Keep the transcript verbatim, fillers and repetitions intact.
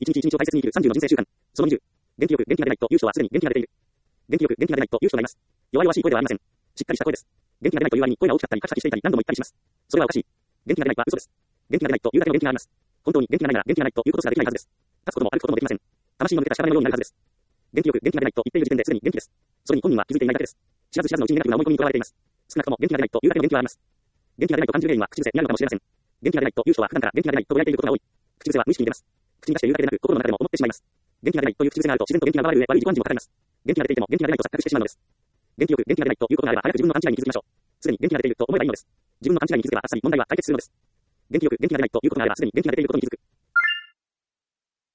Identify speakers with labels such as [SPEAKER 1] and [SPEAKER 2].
[SPEAKER 1] 一日一日を大切に生きるさんじゅうの人生習慣。そのにじゅう。元気よく元気が出ないという人はすでに元気が出ている。元気よく元気が出ないという人がいます。弱々しい声ではありません。しっかりした声です。元気が出ないという割に声が大きかったりカチカチしていたり何度も言ったりします。それはおかしい。元気が出ないは嘘です。元気が出ないというだけの元気があります。本当に元気がないなら元気がないということすらできないはずです。立つことも歩くこともできません。魂の抜けた力のようになるはずです。元気よく元気が出ないと言っている時点ですでに元気です。それに本人は気づいていないだけです。知らず知らずのうちにネガティブな思い込みにとらわれています。少なくとも元気が出ないというだけの元気はあります。元気が出ないと感じる原因は口癖にあるのかもしれません。元気が出ないという人は普段から元気が出ないとぼやいていることが多い。口癖は無意識に出ます。口に出して言うだけでなく心の中でも思ってしまいます。元気が出ないという口癖があると自然と元気が奪われる上悪い自己暗示もかかります。元気が出ていても元気が出ないと錯覚してしまうのです。元気よく元気が出ないということがあれば早く自分の勘違いに気づきましょう。すでに元気が出ていると思えばいいのです。自分の勘違いに気づけばあっさり問題は解決するのです。元気よく元気が出ないということがあればすでに元気が出ていることに気づく。